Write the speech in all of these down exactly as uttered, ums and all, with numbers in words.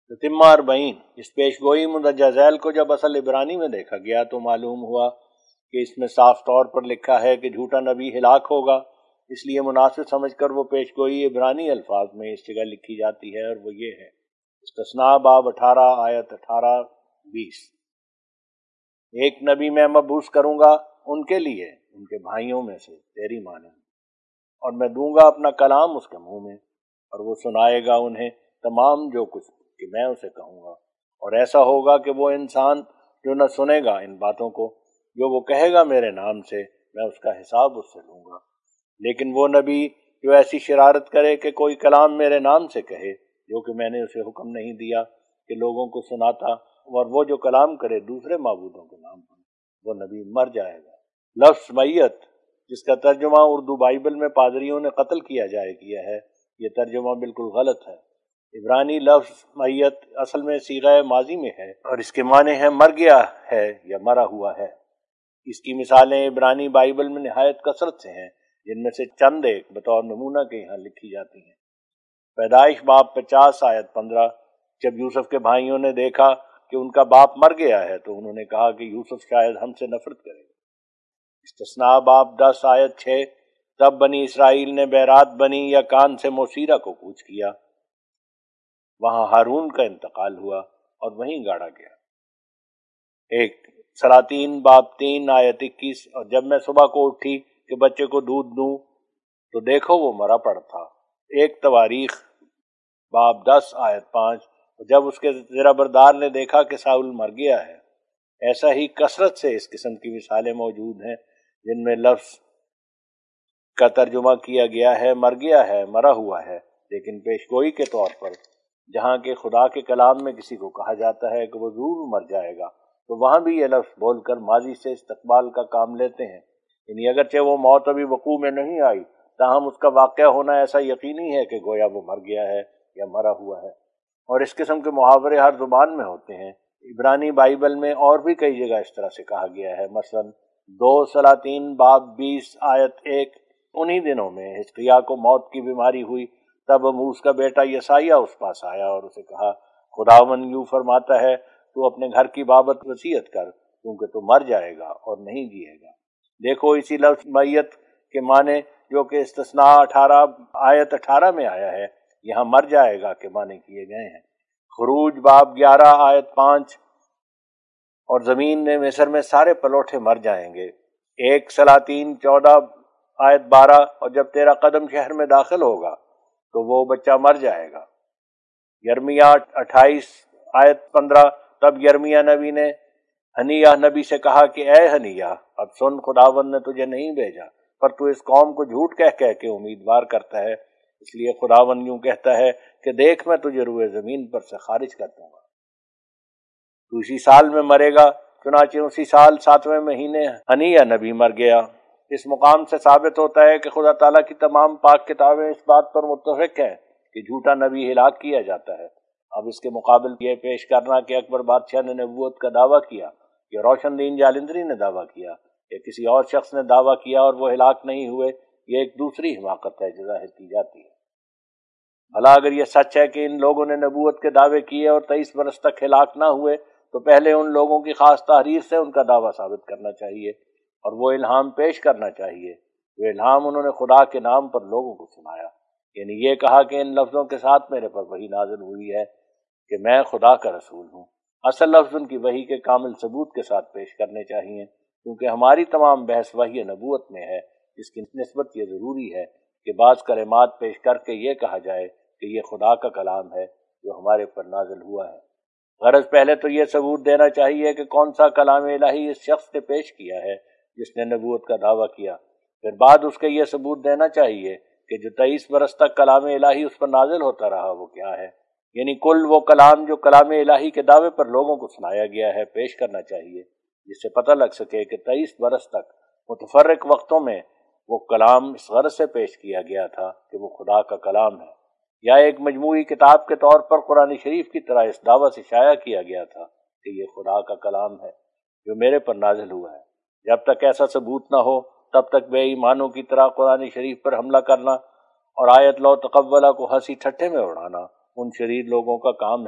تتمہ اربعین، اس پیش گوئی مندرجہ ذیل کو جب اصل عبرانی میں دیکھا گیا تو معلوم ہوا کہ اس میں صاف طور پر لکھا ہے کہ جھوٹا نبی ہلاک ہوگا، اس لیے مناسب سمجھ کر وہ پیش گوئی عبرانی الفاظ میں اس جگہ لکھی جاتی ہے، اور وہ یہ ہے: استثناء باب اٹھارہ آیت اٹھارہ بیس، ایک نبی میں مبعوث کروں گا ان کے لیے ان کے بھائیوں میں سے تیری مانند، اور میں دوں گا اپنا کلام اس کے منہ میں، اور وہ سنائے گا انہیں تمام جو کچھ کہ میں اسے کہوں گا، اور ایسا ہوگا کہ وہ انسان جو نہ سنے گا ان باتوں کو جو وہ کہے گا میرے نام سے، میں اس کا حساب اس سے لوں گا، لیکن وہ نبی جو ایسی شرارت کرے کہ کوئی کلام میرے نام سے کہے جو کہ میں نے اسے حکم نہیں دیا کہ لوگوں کو سناتا، اور وہ جو کلام کرے دوسرے معبودوں کے نام پر، وہ نبی مر جائے گا۔ لفظ میت جس کا ترجمہ اردو بائبل میں پادریوں نے قتل کیا جائے کیا ہے، یہ ترجمہ بالکل غلط ہے۔ عبرانی لفظ میت اصل میں صیغہ ماضی میں ہے اور اس کے معنی ہے مر گیا ہے یا مرا ہوا ہے۔ اس کی مثالیں عبرانی بائبل میں نہایت کثرت سے ہیں، جن میں سے چند ایک بطور نمونہ کے یہاں لکھی جاتی ہیں۔ پیدائش باب پچاس آیت پندرہ، جب یوسف کے بھائیوں نے دیکھا کہ ان کا باپ مر گیا ہے تو انہوں نے کہا کہ یوسف شاید ہم سے نفرت کرے گا۔ استثناء باب دس آیت چھ، تب بنی اسرائیل نے بیرات بنی یا کان سے موسیرا کو کوچ کیا، وہاں ہارون کا انتقال ہوا اور وہیں گاڑا گیا۔ ایک سلاطین باب تین آیت اکیس، اور جب میں صبح کو اٹھی کہ بچے کو دودھ دوں تو دیکھو وہ مرا پڑا تھا۔ ایک تواریخ باب دس آیت پانچ، جب اس کے زیرہ بردار نے دیکھا کہ ساؤل مر گیا ہے۔ ایسا ہی کثرت سے اس قسم کی مثالیں موجود ہیں جن میں لفظ کا ترجمہ کیا گیا ہے مر گیا ہے، مرا ہوا ہے، لیکن پیشگوئی کے طور پر جہاں کہ خدا کے کلام میں کسی کو کہا جاتا ہے کہ وہ ضرور مر جائے گا، تو وہاں بھی یہ لفظ بول کر ماضی سے استقبال کا کام لیتے ہیں، یعنی اگرچہ وہ موت ابھی وقوع میں نہیں آئی تاہم اس کا واقعہ ہونا ایسا یقینی ہے کہ گویا وہ مر گیا ہے یا مرا ہوا ہے۔ اور اس قسم کے محاورے ہر زبان میں ہوتے ہیں۔ عبرانی بائبل میں اور بھی کئی جگہ اس طرح سے کہا گیا ہے، مثلا دو سلاطین باب بیس آیت ایک، انہی دنوں میں حزقیاہ کو موت کی بیماری ہوئی، تب اموس کا بیٹا یسایہ اس پاس آیا اور اسے کہا، خداوند یوں فرماتا ہے تو اپنے گھر کی بابت وصیت کر، کیونکہ تو مر جائے گا اور نہیں جیے گا۔ دیکھو اسی لفظ میت کے معنی جو کہ استثناء اٹھارہ آیت اٹھارہ میں آیا ہے، یہاں مر جائے گا کے معنی کیے گئے ہیں۔ خروج باب گیارہ آیت پانچ، اور زمین میں مصر میں سارے پلوٹھے مر جائیں گے۔ ایک سلاطین چودہ آیت بارہ، اور جب تیرا قدم شہر میں داخل ہوگا تو وہ بچہ مر جائے گا۔ یرمیہ اٹھائیس آیت پندرہ، تب یرمیہ نبی نے ہنیہ نبی سے کہا کہ اے ہنیہ، اب سن، خداوند نے تجھے نہیں بھیجا، پر تو اس قوم کو جھوٹ کہہ کہہ کے امیدوار کرتا ہے، اس لیے خداوند یوں کہتا ہے کہ دیکھ میں تجھے روئے زمین پر سے خارج کر دوں گا، تو اسی سال میں مرے گا۔ چنانچہ اسی سال ساتویں مہینے ہنیہ نبی مر گیا۔ اس مقام سے ثابت ہوتا ہے کہ خدا تعالیٰ کی تمام پاک کتابیں اس بات پر متفق ہیں کہ جھوٹا نبی ہلاک کیا جاتا ہے۔ اب اس کے مقابل یہ پیش کرنا کہ اکبر بادشاہ نے نبوت کا دعویٰ کیا یا روشن دین جالندری نے دعویٰ کیا یا کسی اور شخص نے دعویٰ کیا اور وہ ہلاک نہیں ہوئے، یہ ایک دوسری حماقت ہے جو ظاہر کی جاتی ہے۔ بھلا اگر یہ سچ ہے کہ ان لوگوں نے نبوت کے دعوے کیے اور تیئیس برس تک ہلاک نہ ہوئے، تو پہلے ان لوگوں کی خاص تحریر سے ان کا دعویٰ ثابت کرنا چاہیے اور وہ الہام پیش کرنا چاہیے۔ وہ الہام انہوں نے خدا کے نام پر لوگوں کو سنایا، یعنی یہ کہا کہ ان لفظوں کے ساتھ میرے پر وحی نازل ہوئی ہے کہ میں خدا کا رسول ہوں۔ اصل لفظ ان کی وحی کے کامل ثبوت کے ساتھ پیش کرنے چاہیے، کیونکہ ہماری تمام بحث وحی نبوت میں ہے، جس کی نسبت یہ ضروری ہے کہ بعض کلمات پیش کر کے یہ کہا جائے کہ یہ خدا کا کلام ہے جو ہمارے پر نازل ہوا ہے۔ غرض پہلے تو یہ ثبوت دینا چاہیے کہ کون سا کلام الہی اس شخص نے پیش کیا ہے جس نے نبوت کا دعویٰ کیا، پھر بعد اس کے یہ ثبوت دینا چاہیے کہ جو تیئیس برس تک کلام الہی اس پر نازل ہوتا رہا وہ کیا ہے، یعنی کل وہ کلام جو کلام الہی کے دعوے پر لوگوں کو سنایا گیا ہے پیش کرنا چاہیے، جس سے پتہ لگ سکے کہ تیئیس برس تک متفرق وقتوں میں وہ کلام اس غرض سے پیش کیا گیا تھا کہ وہ خدا کا کلام ہے، یا ایک مجموعی کتاب کے طور پر قرآن شریف کی طرح اس دعویٰ سے شائع کیا گیا تھا کہ یہ خدا کا کلام ہے جو میرے پر نازل ہوا ہے۔ جب تک ایسا ثبوت نہ ہو تب تک بے ایمانوں کی طرح قرآن شریف پر حملہ کرنا اور آیت لو تقولہ کو ہنسی ٹھٹھے میں اڑانا ان شریر لوگوں کا کام ہے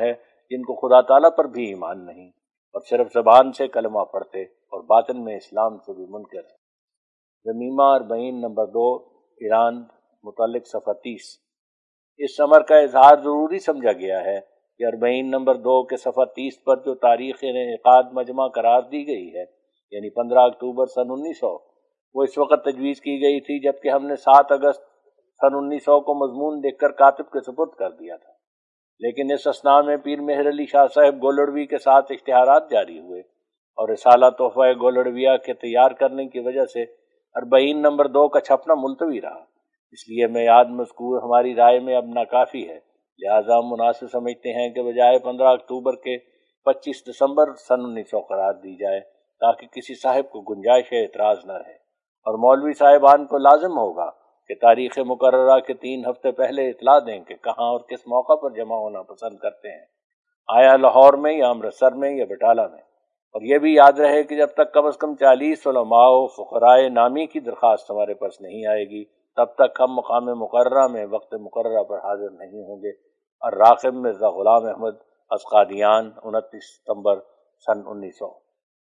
جن کو خدا تعالیٰ پر بھی ایمان نہیں اور صرف زبان سے کلمہ پڑھتے اور باطن میں اسلام سے بھی منکر ہیں۔ ضمیمہ اربعین نمبر دو، ایران، متعلق صفحہ تیس۔ اس امر کا اظہار ضروری سمجھا گیا ہے کہ اربعین نمبر دو کے صفحہ تیس پر جو تاریخ انعقاد مجمع قرار دی گئی ہے، یعنی پندرہ اکتوبر سن انیس سو، وہ اس وقت تجویز کی گئی تھی جبکہ ہم نے سات اگست سن انیس سو کو مضمون لکھ کر کاتب کے سپرد کر دیا تھا، لیکن اس اثناء میں پیر مہر علی شاہ صاحب گولڑوی کے ساتھ اشتہارات جاری ہوئے اور رسالہ تحفہ گولڑویہ کے تیار کرنے کی وجہ سے اربعین نمبر دو کا چھپنا ملتوی رہا۔ اس لیے میعاد مذکور ہماری رائے میں اب ناکافی ہے، لہٰذا ہم مناسب سمجھتے ہیں کہ بجائے پندرہ اکتوبر کے پچیس دسمبر سن انیس سو قرار دی جائے تاکہ کسی صاحب کو گنجائش اعتراض نہ رہے، اور مولوی صاحبان کو لازم ہوگا کہ تاریخ مقررہ کے تین ہفتے پہلے اطلاع دیں کہ کہاں اور کس موقع پر جمع ہونا پسند کرتے ہیں، آیا لاہور میں یا امرتسر میں یا بٹالہ میں۔ اور یہ بھی یاد رہے کہ جب تک کم از کم چالیس علماء و فقرائے نامی کی درخواست ہمارے پاس نہیں آئے گی تب تک ہم مقام مقررہ میں وقت مقررہ پر حاضر نہیں ہوں گے۔ الراغب مرزا غلام احمد اسقادیان، انتیس ستمبر سن انیس سو۔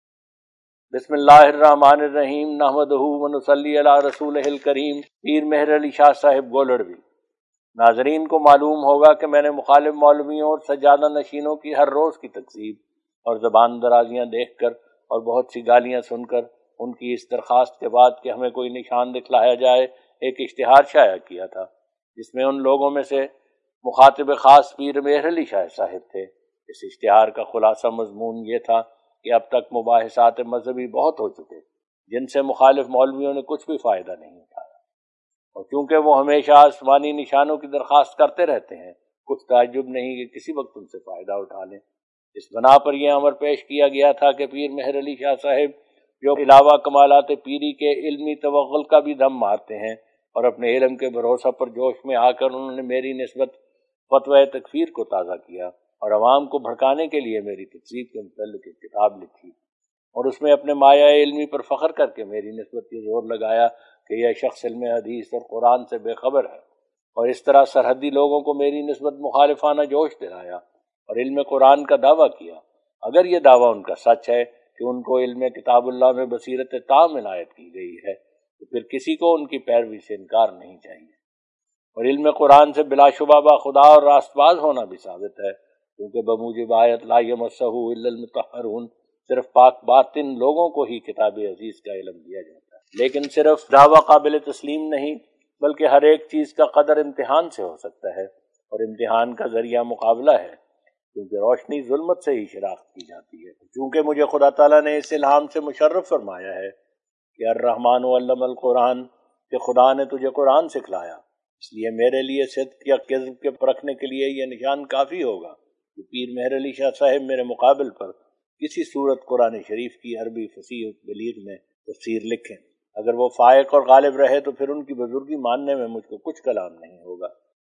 بسم اللہ الرحمن الرحیم، نحمدہ ونصلی علی رسولہ الکریم۔ پیر مہر علی شاہ صاحب گولڑوی۔ ناظرین کو معلوم ہوگا کہ میں نے مخالف مولویوں اور سجادہ نشینوں کی ہر روز کی تکذیب اور زبان درازیاں دیکھ کر اور بہت سی گالیاں سن کر ان کی اس درخواست کے بعد کہ ہمیں کوئی نشان دکھلایا جائے ایک اشتہار شائع کیا تھا، جس میں ان لوگوں میں سے مخاطب خاص پیر مہر علی شاہ صاحب تھے۔ اس اشتہار کا خلاصہ مضمون یہ تھا کہ اب تک مباحثات مذہبی بہت ہو چکے جن سے مخالف مولویوں نے کچھ بھی فائدہ نہیں اٹھایا، اور چونکہ وہ ہمیشہ آسمانی نشانوں کی درخواست کرتے رہتے ہیں، کچھ تعجب نہیں کہ کسی وقت ان سے فائدہ اٹھا لیں۔ اس بنا پر یہ امر پیش کیا گیا تھا کہ پیر مہر علی شاہ صاحب جو علاوہ کمالات پیری کے علمی توغل کا بھی دم مارتے ہیں اور اپنے علم کے بھروسہ پر جوش میں آ کر انہوں نے میری نسبت فتوی تکفیر کو تازہ کیا اور عوام کو بھڑکانے کے لیے میری تکذیب کے متعلق ایک کتاب لکھی اور اس میں اپنے مایہ علمی پر فخر کر کے میری نسبت یہ زور لگایا کہ یہ شخص علم حدیث اور قرآن سے بے خبر ہے، اور اس طرح سرحدی لوگوں کو میری نسبت مخالفانہ جوش دلایا اور علم قرآن کا دعویٰ کیا۔ اگر یہ دعویٰ ان کا سچ ہے کہ ان کو علم کتاب اللہ میں بصیرت تام عنایت کی گئی ہے تو پھر کسی کو ان کی پیروی سے انکار نہیں چاہیے، اور علم قرآن سے بلا شبہ با خدا اور راست باز ہونا بھی ثابت ہے، کیونکہ بموجب آیت لا یمسہ الا المطہرون صرف پاک باطن لوگوں کو ہی کتاب عزیز کا علم دیا جاتا ہے، لیکن صرف دعویٰ قابل تسلیم نہیں بلکہ ہر ایک چیز کا قدر امتحان سے ہو سکتا ہے، اور امتحان کا ذریعہ مقابلہ ہے، کیونکہ روشنی ظلمت سے ہی شناخت کی جاتی ہے۔ چونکہ مجھے خدا تعالیٰ نے اس الہام سے مشرف فرمایا ہے کہ الرحمن علم القرآن، کہ خدا نے تجھے قرآن سکھلایا، اس لیے میرے لیے صدق یا کذب کے پرکھنے کے لیے یہ نشان کافی ہوگا کہ پیر مہر علی شاہ صاحب میرے مقابل پر کسی صورت قرآن شریف کی عربی فصیح بلیغ میں تفسیر لکھیں۔ اگر وہ فائق اور غالب رہے تو پھر ان کی بزرگی ماننے میں مجھ کو کچھ کلام نہیں ہوگا۔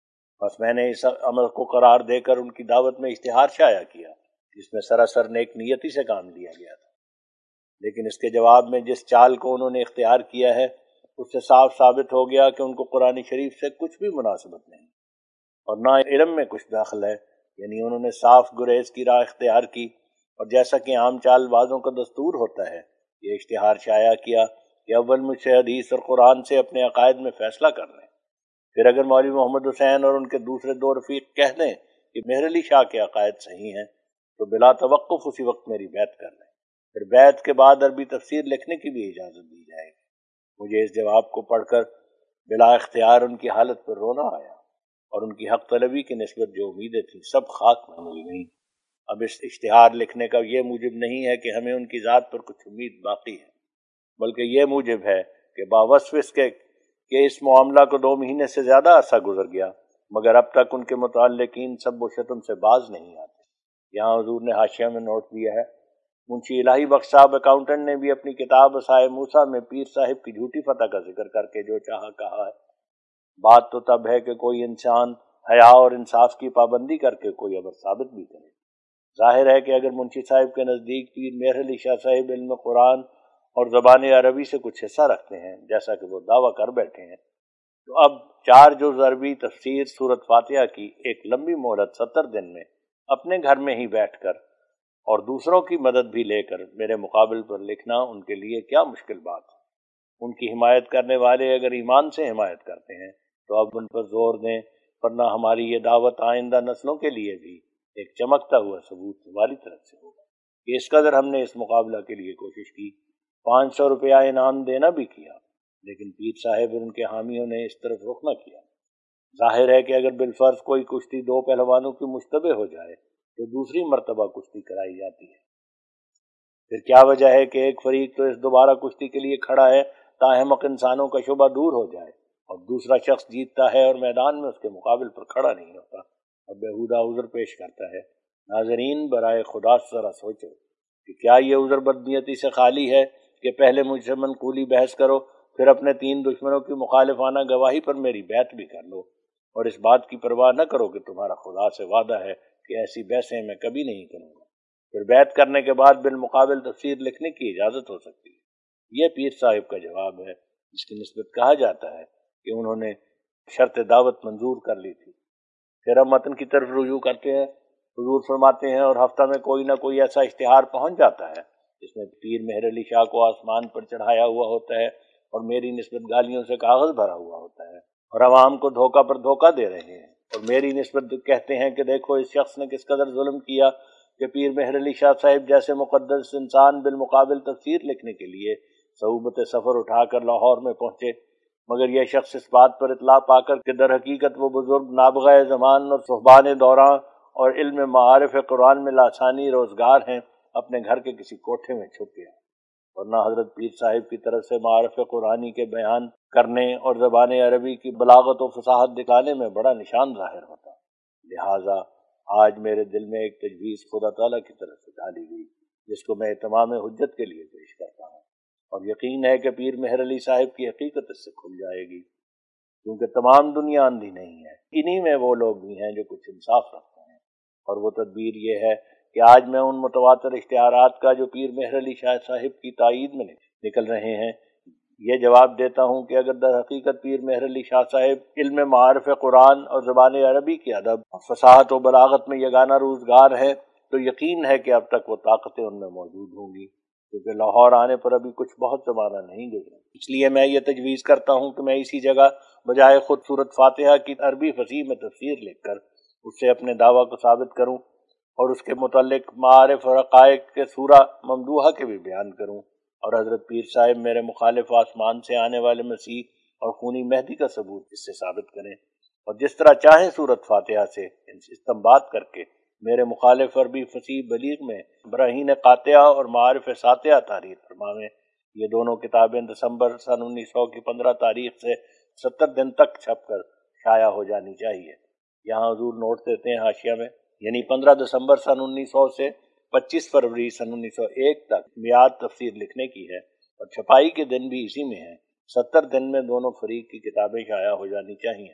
بس میں نے اس عمل کو قرار دے کر ان کی دعوت میں اشتہار شائع کیا جس میں سراسر نیک نیتی سے کام لیا گیا تھا، لیکن اس کے جواب میں جس چال کو انہوں نے اختیار کیا ہے اس سے صاف ثابت ہو گیا کہ ان کو قرآن شریف سے کچھ بھی مناسبت نہیں اور نہ علم میں کچھ داخل ہے، یعنی انہوں نے صاف گریز کی راہ اختیار کی اور جیسا کہ عام چال بازوں کا دستور ہوتا ہے یہ اشتہار شائع کیا کہ اول مجھ سے حدیث اور قرآن سے اپنے عقائد میں فیصلہ کر لیں، پھر اگر مولوی محمد حسین اور ان کے دوسرے دو رفیق کہہ دیں کہ مہر علی شاہ کے عقائد صحیح ہیں تو بلا توقف اسی وقت میری بیعت کر لیں، پھر بیعت کے بعد عربی تفسیر لکھنے کی بھی اجازت دی جائے گی۔ مجھے اس جواب کو پڑھ کر بلا اختیار ان کی حالت پر رونا آیا اور ان کی حق طلبی کی نسبت جو امیدیں تھیں سب خاک میں مل گئیں۔ اب اس اشتہار لکھنے کا یہ موجب نہیں ہے کہ ہمیں ان کی ذات پر کچھ امید باقی ہے، بلکہ یہ موجب ہے کہ باوصف اس کے کہ اس معاملہ کو دو مہینے سے زیادہ عرصہ گزر گیا مگر اب تک ان کے متعلقین سب و شتم سے باز نہیں آتے۔ یہاں حضور نے حاشیہ میں نوٹ دیا ہے، منشی الہی بخش صاحب اکاؤنٹنٹ نے بھی اپنی کتاب عصائے موسیٰ میں پیر صاحب کی جھوٹی فتح کا ذکر کر کے جو چاہا کہا ہے۔ بات تو تب ہے کہ کوئی انسان حیا اور انصاف کی پابندی کر کے کوئی امر ثابت بھی کرے۔ ظاہر ہے کہ اگر منشی صاحب کے نزدیک پیر مہر علی شاہ صاحب علم قرآن اور زبان عربی سے کچھ حصہ رکھتے ہیں جیسا کہ وہ دعویٰ کر بیٹھے ہیں، تو اب چار جز عربی تفسیر سورت فاتحہ کی ایک لمبی مہلت ستر دن میں اپنے گھر میں ہی بیٹھ کر اور دوسروں کی مدد بھی لے کر میرے مقابل پر لکھنا ان کے لیے کیا مشکل بات ہے۔ ان کی حمایت کرنے والے اگر ایمان سے حمایت کرتے ہیں تو اب ان پر زور دیں، ورنہ ہماری یہ دعوت آئندہ نسلوں کے لیے بھی ایک چمکتا ہوا ثبوت ہماری طرف سے ہوگا کہ اس قدر ہم نے اس مقابلہ کے لیے کوشش کی، پانچ سو روپیہ انعام دینا بھی کیا، لیکن پیر صاحب اور ان کے حامیوں نے اس طرف رخ نہ کیا۔ ظاہر ہے کہ اگر بالفرض کوئی کشتی دو پہلوانوں کی مشتبہ ہو جائے تو دوسری مرتبہ کشتی کرائی جاتی ہے۔ پھر کیا وجہ ہے کہ ایک فریق تو اس دوبارہ کشتی کے لیے کھڑا ہے تاحمق انسانوں کا شبہ دور ہو جائے، اور دوسرا شخص جیتتا ہے اور میدان میں اس کے مقابل پر کھڑا نہیں ہوتا اور بیہودہ عذر پیش کرتا ہے۔ ناظرین، برائے خدا ذرا سوچو کہ کیا یہ عذر بدنیتی سے خالی ہے کہ پہلے مجھ سے منقولی بحث کرو، پھر اپنے تین دشمنوں کی مخالفانہ گواہی پر میری بیعت بھی کر لو، اور اس بات کی پرواہ نہ کرو کہ تمہارا خدا سے وعدہ ہے کہ ایسی بحثیں میں کبھی نہیں کروں گا، پھر بیعت کرنے کے بعد بالمقابل تفسیر لکھنے کی اجازت ہو سکتی ہے۔ یہ پیر صاحب کا جواب ہے، جس کی نسبت کہا جاتا ہے کہ انہوں نے شرط دعوت منظور کر لی تھی۔ پھر ہم متن کی طرف رجوع کرتے ہیں۔ حضور فرماتے ہیں، اور ہفتہ میں کوئی نہ کوئی ایسا اشتہار پہنچ جاتا ہے جس میں پیر مہر علی شاہ کو آسمان پر چڑھایا ہوا ہوتا ہے اور میری نسبت گالیوں سے کاغذ بھرا ہوا ہوتا ہے، اور عوام کو دھوکہ پر دھوکہ دے رہے ہیں، اور میری نسبت کہتے ہیں کہ دیکھو اس شخص نے کس قدر ظلم کیا کہ پیر مہر علی شاہ صاحب جیسے مقدس انسان بالمقابل تفسیر لکھنے کے لیے صعوبت سفر اٹھا کر لاہور میں پہنچے، مگر یہ شخص اس بات پر اطلاع پا کر کہ در حقیقت وہ بزرگ نابغہ زمان اور صحبان دوراں اور علم معارف قرآن میں لاسانی روزگار ہیں، اپنے گھر کے کسی کوٹھے میں چھپ گیا، ورنہ حضرت پیر صاحب کی طرف سے معارف قرآنی کے بیان کرنے اور زبان عربی کی بلاغت و فصاحت دکھانے میں بڑا نشان ظاہر ہوتا۔ لہٰذا آج میرے دل میں ایک تجویز خدا تعالیٰ کی طرف سے ڈالی گئی، جس کو میں تمام حجت کے لیے پیش کرتا ہوں، اور یقین ہے کہ پیر مہر علی صاحب کی حقیقت اس سے کھل جائے گی، کیونکہ تمام دنیا اندھی نہیں ہے، انہی میں وہ لوگ بھی ہیں جو کچھ انصاف رکھتے ہیں، اور وہ تدبیر یہ ہے کہ آج میں ان متواتر اشتہارات کا جو پیر مہر علی شاہ صاحب کی تائید میں نکل رہے ہیں یہ جواب دیتا ہوں کہ اگر در حقیقت پیر مہر علی شاہ صاحب علم معارف قرآن اور زبان عربی کی ادب اور فصاحت و بلاغت میں یگانہ روزگار ہے تو یقین ہے کہ اب تک وہ طاقتیں ان میں موجود ہوں گی، کیونکہ لاہور آنے پر ابھی کچھ بہت زمانہ نہیں گزرا۔ اس لیے میں یہ تجویز کرتا ہوں کہ میں اسی جگہ بجائے خود سورۃ فاتحہ کی عربی فصیح میں تفسیر لکھ کر اس سے اپنے دعویٰ کو ثابت کروں، اور اس کے متعلق معارف اور حقائق کے سورہ ممدوحہ کے بھی بیان کروں، اور حضرت پیر صاحب میرے مخالف آسمان سے آنے والے مسیح اور خونی مہدی کا ثبوت اس سے ثابت کریں، اور جس طرح چاہیں سورۃ فاتحہ سے استنباط کر کے میرے مخالف عربی فصیح بلیغ میں براہین قاطعہ اور معارف ساطعہ تحریر فرماویں۔ یہ دونوں کتابیں دسمبر سن انیس سو کی پندرہ تاریخ سے ستر دن تک چھپ کر شائع ہو جانی چاہیے۔ یہاں حضور نوٹ دیتے ہیں حاشیہ میں، یعنی پندرہ دسمبر سن انیس سو سے پچیس فروری سن انیس سو ایک تک میعاد تفسیر لکھنے کی ہے، اور چھپائی کے دن بھی اسی میں ہیں۔ ستر دن میں دونوں فریق کی کتابیں شائع ہو جانی چاہیے۔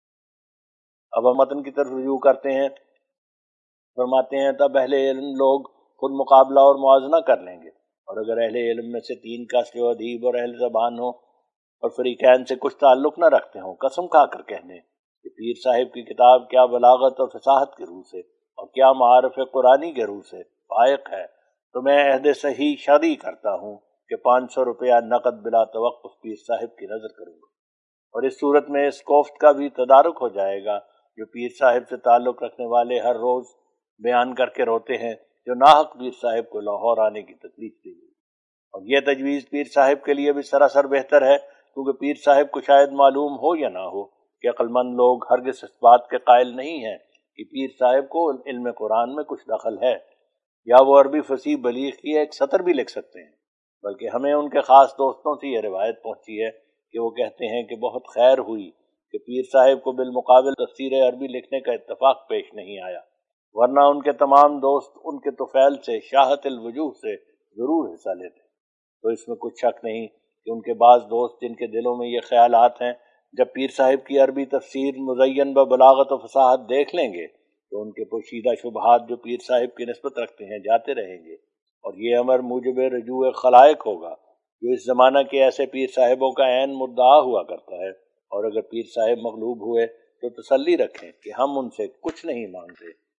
اب ہم متن کی طرف رجوع کرتے ہیں۔ فرماتے ہیں تب اہل علم لوگ خود مقابلہ اور موازنہ کر لیں گے، اور اگر اہل علم میں سے تین کسر و ادیب اور اہل زبان ہوں اور فریقین سے کچھ تعلق نہ رکھتے ہوں، قسم کھا کر کہہ دیں کہ پیر صاحب کی کتاب کیا بلاغت اور فصاحت کی روح سے اور کیا معارف قرآنی کے روح سے فائق ہے، تو میں عہد صحیح شادی کرتا ہوں کہ پانچ سو روپیہ نقد بلا توقف پیر صاحب کی نظر کروں گا، اور اس صورت میں اس کوفت کا بھی تدارک ہو جائے گا جو پیر صاحب سے تعلق رکھنے والے ہر روز بیان کر کے روتے ہیں، جو ناحق پیر صاحب کو لاہور آنے کی تکلیف دی گئی۔ اور یہ تجویز پیر صاحب کے لیے بھی سراسر بہتر ہے، کیونکہ پیر صاحب کو شاید معلوم ہو یا نہ ہو کہ عقل مند لوگ ہرگز اس بات کے قائل نہیں ہیں کہ پیر صاحب کو علم قرآن میں کچھ دخل ہے، یا وہ عربی فصیح بلیغ کی ایک سطر بھی لکھ سکتے ہیں، بلکہ ہمیں ان کے خاص دوستوں سے یہ روایت پہنچی ہے کہ وہ کہتے ہیں کہ بہت خیر ہوئی کہ پیر صاحب کو بالمقابل تفسیر عربی لکھنے کا اتفاق پیش نہیں آیا، ورنہ ان کے تمام دوست ان کے طفیل سے شاہت الوجوہ سے ضرور حصہ لیتے۔ تو اس میں کچھ شک نہیں کہ ان کے بعض دوست جن کے دلوں میں یہ خیالات ہیں، جب پیر صاحب کی عربی تفسیر مزین ببلاغت و فصاحت دیکھ لیں گے تو ان کے پوشیدہ شبہات جو پیر صاحب کی نسبت رکھتے ہیں جاتے رہیں گے، اور یہ امر موجب رجوع خلائق ہوگا جو اس زمانہ کے ایسے پیر صاحبوں کا عین مدعا ہوا کرتا ہے۔ اور اگر پیر صاحب مغلوب ہوئے تو تسلی رکھیں کہ ہم ان سے کچھ نہیں مانگتے،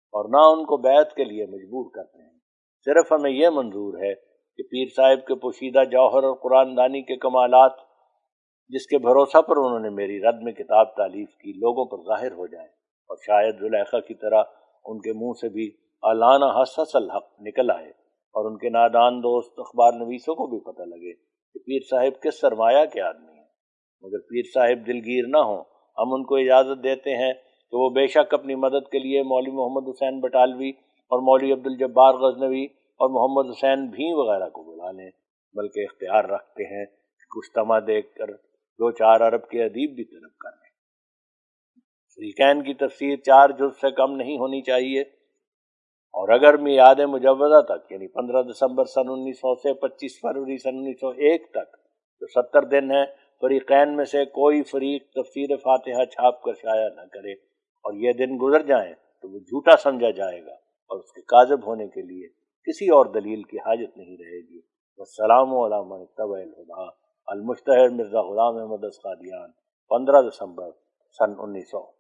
اور نہ ان کو بیعت کے لیے مجبور کرتے ہیں۔ صرف ہمیں یہ منظور ہے کہ پیر صاحب کے پوشیدہ جوہر اور قرآن دانی کے کمالات، جس کے بھروسہ پر انہوں نے میری رد میں کتاب تالیف کی، لوگوں پر ظاہر ہو جائیں، اور شاید زلیخا کی طرح ان کے منہ سے بھی اعلانہ حس حس الحق نکل آئے، اور ان کے نادان دوست اخبار نویسوں کو بھی پتہ لگے کہ پیر صاحب کس سرمایہ کے آدمی ہیں۔ مگر پیر صاحب دلگیر نہ ہوں، ہم ان کو اجازت دیتے ہیں کہ وہ بے شک اپنی مدد کے لیے مولوی محمد حسین بٹالوی اور مولوی عبدالجبار غزنوی اور محمد حسین بھیں وغیرہ کو بلا لیں، بلکہ اختیار رکھتے ہیں کہ کچھ دیکھ کر دو چار عرب کے ادیب بھی طلب کر لیں۔ فریقین کی تفسیر چار جز سے کم نہیں ہونی چاہیے، اور اگر میعاد مجوزہ تک یعنی پندرہ دسمبر سن انیس سو سے پچیس فروری سن انیس سو ایک تک جو ستر دن ہیں، فریقین میں سے کوئی فریق تفسیر فاتحہ چھاپ کر شائع نہ کرے اور یہ دن گزر جائیں تو وہ جھوٹا سمجھا جائے گا اور اس کے کاذب ہونے کے لیے کسی اور دلیل کی حاجت نہیں رہے گی۔ والسلام علی من اتبع الہدی۔ المجتہد مرزا غلام احمد قادیان، پندرہ دسمبر سن انیس سو